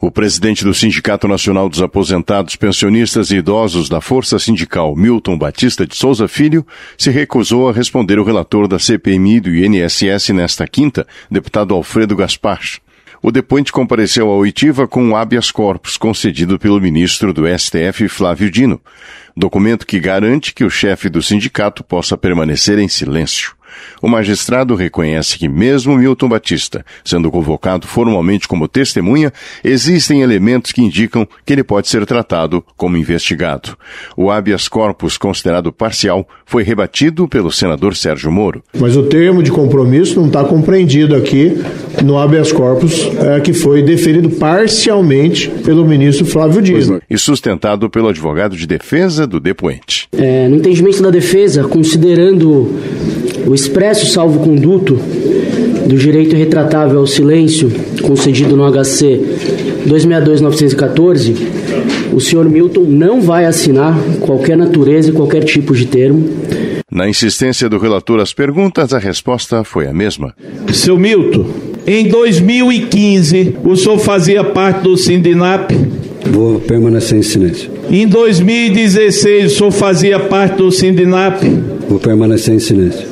O presidente do Sindicato Nacional dos Aposentados, Pensionistas e Idosos da Força Sindical, Milton Batista de Souza Filho, se recusou a responder o relator da CPMI do INSS nesta quinta, deputado Alfredo Gaspar. O depoente compareceu à oitiva com um habeas corpus concedido pelo ministro do STF, Flávio Dino, documento que garante que o chefe do sindicato possa permanecer em silêncio. O magistrado reconhece que mesmo Milton Batista, sendo convocado formalmente como testemunha, existem elementos que indicam que ele pode ser tratado como investigado. O habeas corpus, considerado parcial, foi rebatido pelo senador Sérgio Moro. Mas o termo de compromisso não está compreendido aqui no habeas corpus, que foi deferido parcialmente pelo ministro Flávio Dino. E sustentado pelo advogado de defesa do depoente. No entendimento da defesa, considerando o expresso salvo-conduto do direito retratável ao silêncio concedido no HC 262-914, o senhor Milton não vai assinar qualquer natureza e qualquer tipo de termo. Na insistência do relator às perguntas, a resposta foi a mesma. Seu Milton, em 2015, o senhor fazia parte do Sindinap? Vou permanecer em silêncio. Em 2016, o senhor fazia parte do Sindinap? Vou permanecer em silêncio.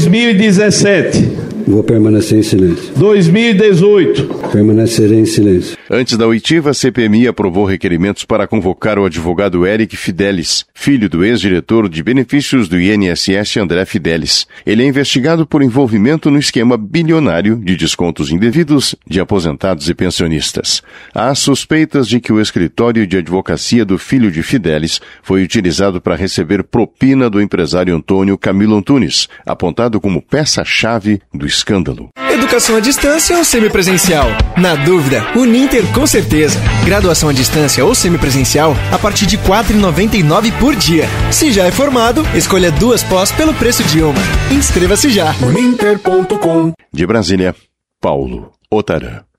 2017. Vou permanecer em silêncio. 2018. Permanecerei em silêncio. Antes da oitiva, a CPMI aprovou requerimentos para convocar o advogado Eric Fidelis, filho do ex-diretor de benefícios do INSS, André Fidelis. Ele é investigado por envolvimento no esquema bilionário de descontos indevidos de aposentados e pensionistas. Há suspeitas de que o escritório de advocacia do filho de Fidelis foi utilizado para receber propina do empresário Antônio Camilo Antunes, apontado como peça-chave do escândalo. Educação à distância ou semipresencial? Na dúvida, Uninter com certeza. Graduação à distância ou semipresencial a partir de R$ 4,99 por dia. Se já é formado, escolha 2 pós pelo preço de uma. Inscreva-se já. Uninter.com. De Brasília, Paulo Otarã.